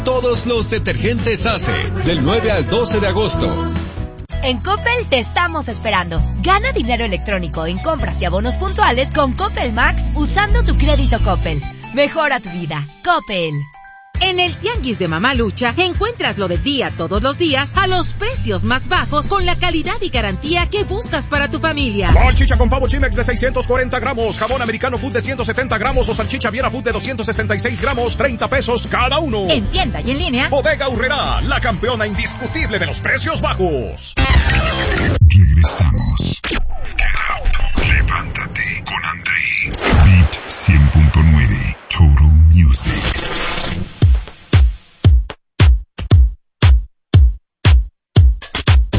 Todos los detergentes Ace, del 9 al 12 de agosto. En Coppel te estamos esperando. Gana dinero electrónico en compras y abonos puntuales con Coppel Max usando tu crédito Coppel. Mejora tu vida. Coppel. En el Tianguis de Mamalucha encuentras lo del día todos los días a los precios más bajos con la calidad y garantía que buscas para tu familia. Salchicha con pavo Chimex de 640 gramos, jamón americano food de 170 gramos o salchicha Viera food de 266 gramos, 30 pesos cada uno. En tienda y en línea. Bodega Aurrerá, la campeona indiscutible de los precios bajos. Regresamos.